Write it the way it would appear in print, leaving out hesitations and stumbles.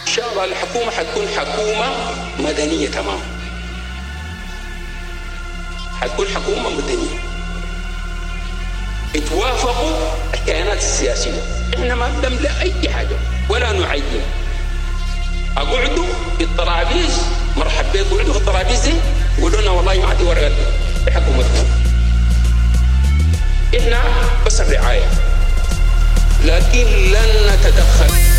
إن شاء الله الحكومة حتكون حكومة مدنية تمام، حتكون حكومة مدنية اتوافقوا الكيانات السياسية. إحنا ما بنملأ أي حاجة ولا نعين. أقعدوا في الطرابيز، مرحب بك، قعدوا في الطرابيز دي قولوا لنا والله ما عندي ورقة لحكومتكم. إحنا بس الرعاية، لكن لن نتدخل.